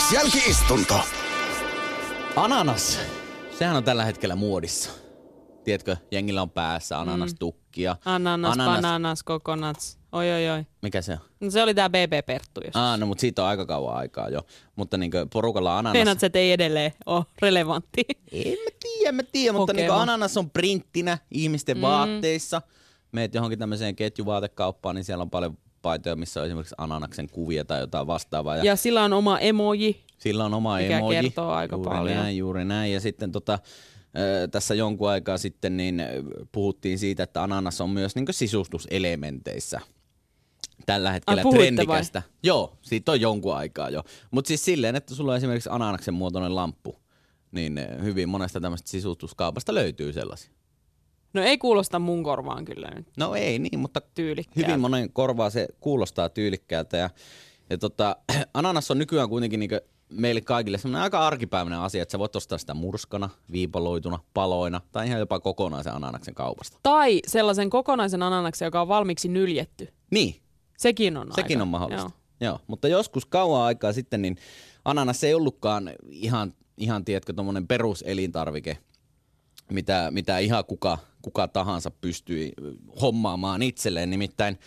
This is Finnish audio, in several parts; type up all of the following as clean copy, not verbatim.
X-jälki-istunto. Ananas. Sehän on tällä hetkellä muodissa. Tiedätkö, jengillä on päässä ananastukkia. Ananas, bananas, kokonats. Oi. Mikä se on? No se oli tää BB Perttu joskus. No mutta siitä on aika kauan aikaa jo. Mutta niinku porukalla ananas... Meinaat, se ei edelleen ole relevantti. En mä tiedä, mutta niinku ananas on printtinä ihmisten vaatteissa. Meet johonkin tämmöiseen ketjuvaatekauppaan, niin siellä on paljon paitoja, missä on esimerkiksi ananaksen kuvia tai jotain vastaavaa. Ja sillä on oma emoji. Sillä on oma mikä emoji. Kertoo aika paljon. Juuri näin. Ja sitten tässä jonkun aikaa sitten niin puhuttiin siitä, että ananas on myös niin sisustuselementeissä tällä hetkellä trendikästä. Vai? Joo, siitä on jonkun aikaa jo. Mutta siis silleen, että sulla on esimerkiksi ananaksen muotoinen lamppu, niin hyvin monesta tämmöistä sisustuskaupasta löytyy sellaisia. No ei kuulosta mun korvaan kyllä nyt. No ei niin, mutta tyylikkäältä. Hyvin monen korvaa se kuulostaa tyylikkäältä. Ja ananas on nykyään kuitenkin niinku meille kaikille semmoinen aika arkipäiväinen asia, että sä voit ostaa sitä murskana, viipaloituna, paloina tai ihan jopa kokonaisen ananaksen kaupasta. Tai sellaisen kokonaisen ananaksen, joka on valmiiksi nyljetty. Niin. Sekin on on mahdollista. Joo. Mutta joskus kauan aikaa sitten niin ananas ei ollutkaan ihan tiedätkö, tommonen peruselintarvike, mitä ihan kuka tahansa pystyi hommaamaan itselleen. Nimittäin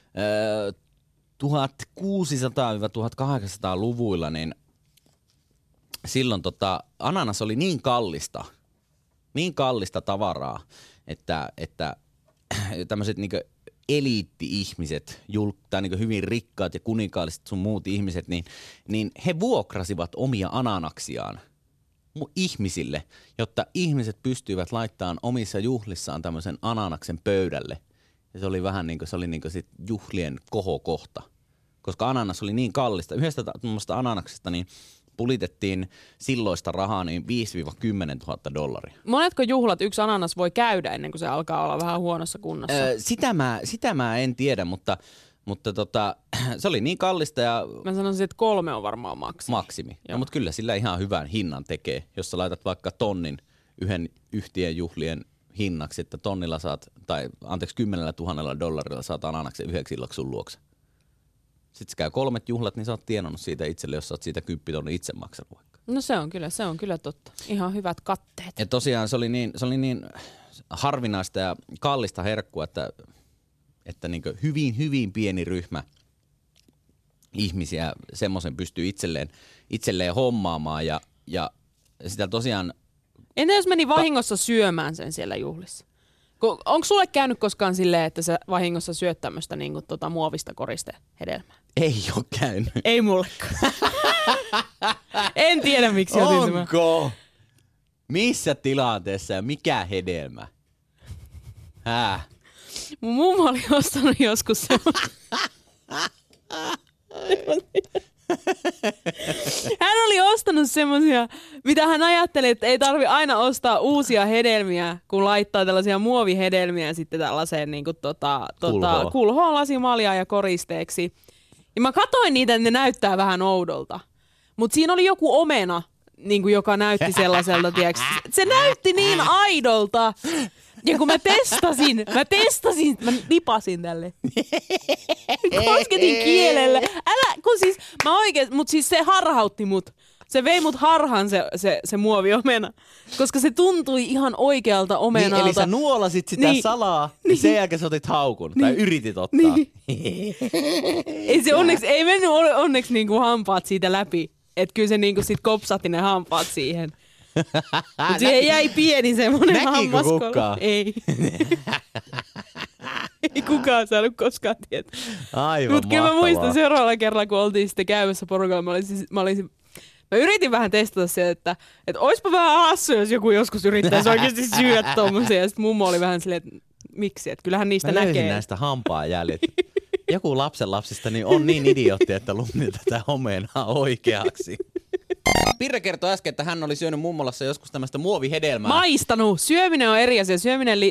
1600-1800-luvuilla niin silloin ananas oli niin kallista tavaraa, että tämmöiset niinku eliitti-ihmiset, tai niinku hyvin rikkaat ja kuninkaalliset sun muut ihmiset, niin he vuokrasivat omia ananaksiaan ihmisille, jotta ihmiset pystyivät laittamaan omissa juhlissaan tämmöisen ananaksen pöydälle. Ja se oli vähän niin kuin sit juhlien kohokohta, koska ananas oli niin kallista. Yhdestä tuommoista ananaksesta niin pulitettiin silloista rahaa niin 5,000–10 000 $. Monetko juhlat yksi ananas voi käydä ennen kuin se alkaa olla vähän huonossa kunnossa? Sitä mä en tiedä, mutta se oli niin kallista ja... Mä sanoisin, että 3 on varmaan maksimi. No, mutta kyllä sillä ihan hyvän hinnan tekee, jos sä laitat vaikka tonnin yhden yhtiön juhlien hinnaksi, että tonnilla saat, $10 000 saat ananaksen yhdeksi illaksi sun luokse. Sitten sä käy 3 juhlat, niin sä oot tienannut siitä itselle, jos sä oot siitä 10 000 itse maksanut vaikka. No se on kyllä totta. Ihan hyvät katteet. Ja tosiaan se oli niin harvinaista ja kallista herkkua, että niin hyvin pieni ryhmä ihmisiä semmoisen pystyy itselleen hommaamaan ja sitä tosiaan... Entä jos meni vahingossa syömään sen siellä juhlissa? Onko sulle käynyt koskaan silleen, että sä vahingossa syöt tämmöistä niinku muovista koristehedelmää? Ei ole käynyt. Ei mullekaan. En tiedä miksi otin tämän. Onko? Missä tilanteessa ja mikä hedelmä? Mun mummo oli ostanut joskus semmoinen. Hän oli ostanut semmosia, mitä hän ajatteli, että ei tarvi aina ostaa uusia hedelmiä, kun laittaa tällaisia muovihedelmiä sitten tällaiseen niinku kulhoon lasimaljaan ja koristeeksi. Ja mä katoin niitä, että ne näyttää vähän oudolta. Mut siinä oli joku omena, niinku, joka näytti sellaiselta, tiiäks. Se näytti niin aidolta. Ja kun mä testasin, mä lipasin tälle. Kosketin kielellä. Mut siis se harhautti mut. Se vei mut harhaan se muoviomena. Koska se tuntui ihan oikealta omenalta. Niin, eli sä nuolasit sitä salaa ja sen jälkeen sä otit haukun. Tai yritit ottaa. Ei mennyt onneksi niinku hampaat siitä läpi. Että kyllä se niinku sit kopsatti ne hampaat siihen. Mutta siihen jäi pieni semmonen hammaskolo. Näkikö kukaan? Ei. Ei kukaan saanut koskaan tietää. Aivan Mutta kyllä mä mahtavaa. muistan seuraavalla kerralla, kun oltiin sitten käymässä porukalla, mä yritin vähän testata se, että oispa vähän hassu, jos joku joskus yrittäisi oikeasti syödä tommosia. Ja sitten mummo oli vähän silleen, että miksi, että kyllähän niistä mä näkee. Mä löysin näistä hampaajäljet. Joku lapsenlapsista niin on niin idiootti, että lunnii tätä omenaa oikeaksi. Pirre kertoi äsken, että hän oli syönyt mummolassa joskus tämmöistä muovihedelmää. Maistanut. Syöminen on eri asia.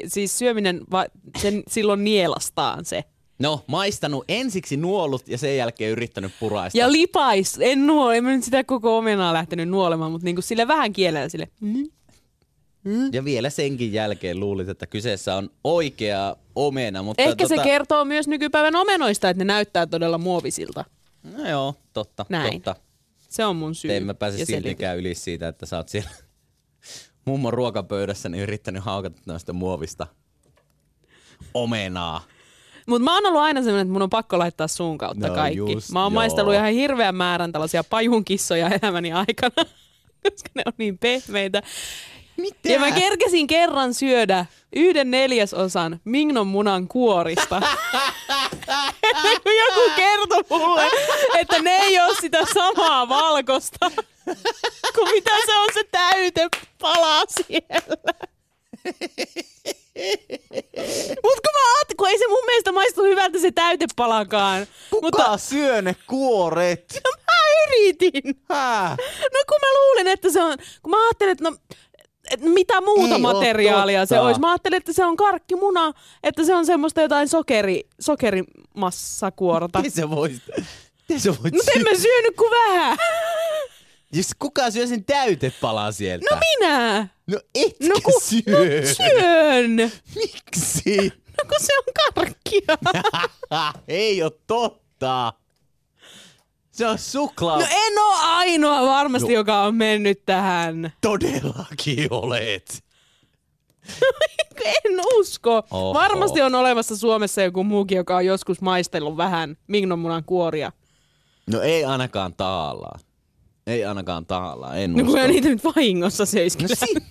Sen silloin nielastaan se. No, maistanut ensiksi nuolut ja sen jälkeen yrittänyt puraista. Ja en mä nyt sitä koko omenaa lähtenyt nuolemaan, mutta niinku sille vähän kielellä sille. Ja vielä senkin jälkeen luulit, että kyseessä on oikea omena. Mutta ehkä se kertoo myös nykypäivän omenoista, että ne näyttää todella muovisilta. No joo, totta. Näin. Totta. Se on mun syy. En mä pääse siltikään yli siitä, että sä oot siellä mummon ruokapöydässä niin yrittänyt haukata noista muovista omenaa. Mut mä oon ollut aina semmoinen, että mun on pakko laittaa suun kautta kaikki. Mä oon maistellut ihan hirveän määrän tällaisia pajunkissoja elämäni aikana, koska ne on niin pehmeitä. Mitä? Ja mä kerkesin kerran syödä 1/4 Mignon munan kuorista. Joku kertoi mulle, että ne ei ole sitä samaa valkosta, kuin mitä se on se täytepala siellä. Mut kun ei se mun mielestä maistu hyvältä se täytepalakaan. Kuka syö ne kuoret? No mä yritin. No kun mä luulin, että se on, kun mä ajattelin, että mitä muuta ei materiaalia se olisi. Mä ajattelin, että se on karkkimuna, että se on semmoista jotain sokerimassakuorta. Miten se voit Mutta en mä syönyt kuin vähän. Jos kuka syö sen täytepalan sieltä? No minä. No etkä syö. Syön. Miksi? No kun se on karkkia. Ei oo totta. Se on suklaa. No en oo ainoa varmasti, joka on mennyt tähän. Todellakin olet. En usko. Oho. Varmasti on olemassa Suomessa joku muukin, joka on joskus maistellut vähän Mignon munan kuoria. No ei ainakaan tahallaan. Ei ainakaan tahallaan, en usko. No kun niitä nyt vahingossa seiskellä. No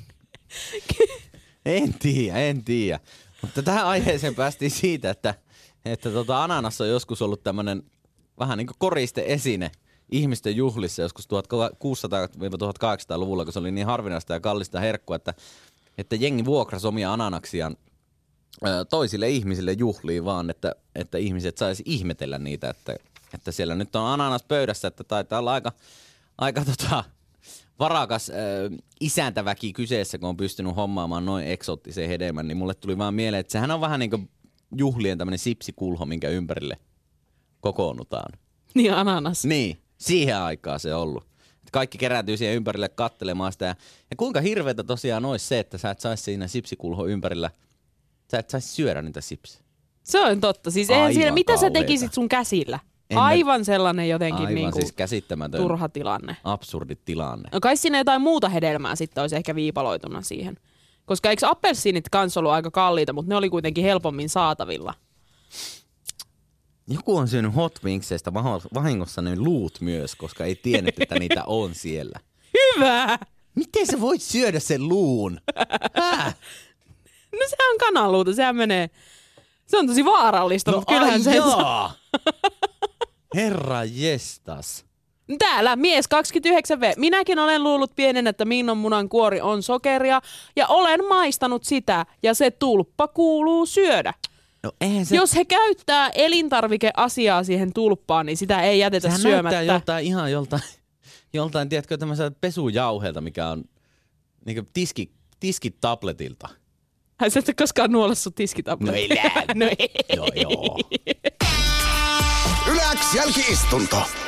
En tiedä. Mutta tähän aiheeseen päästiin siitä, että ananas on joskus ollut tämmönen vähän niin kuin koriste-esine ihmisten juhlissa joskus 1600-1800-luvulla, kun se oli niin harvinaista ja kallista herkkua, että jengi vuokrasi omia ananaksiaan toisille ihmisille juhliin vaan, että ihmiset saisi ihmetellä niitä, että siellä nyt on ananas pöydässä, että taitaa olla aika varakas isäntäväki kyseessä, kun on pystynyt hommaamaan noin eksoottisen hedelmän, niin mulle tuli vaan mieleen, että sehän on vähän niin kuin juhlien tämmöinen sipsikulho, minkä ympärille kokoonnutaan. Niin ananas. Niin, siihen aikaan se on ollut. Kaikki kerääntyy siihen ympärille katselemaan sitä. Ja kuinka hirveätä tosiaan olisi se, että sä et saisi siinä sipsikulho ympärillä, sä et saisi syödä niitä sipsiä. Se on totta. Siis eihän siinä, mitä sä tekisit sun käsillä? Aivan sellainen jotenkin niinku siis käsittämätön, turha tilanne. Absurdi tilanne. No kai siinä jotain muuta hedelmää sitten olisi ehkä viipaloituna siihen. Koska eikö appelsiinit kans ollut aika kalliita, mutta ne oli kuitenkin helpommin saatavilla. Joku on syönyt Hot Wingsista vahingossa ne luut myös, koska ei tiennyt, että niitä on siellä. Hyvä! Miten sä voit syödä sen luun? No sehän on kananluuta, sehän menee. Se on tosi vaarallista, mutta kyllähän se saa. Herra jestas. Täällä mies 29V. Minäkin olen luullut pienen, että Mignon munan kuori on sokeria ja olen maistanut sitä ja se tulppa kuuluu syödä. No, se... Jos he käyttää elintarvikeasiaa siihen tulppaan, niin sitä ei jätetä sehän syömättä. Sehän näyttää ihan joltain, tiedätkö, tämmöiseltä pesujauheelta, mikä on niin tiskitabletilta. Ai sä et ole koskaan nuolessut tiskitabletilta. No ei. Joo. Yläks jälki-istunto.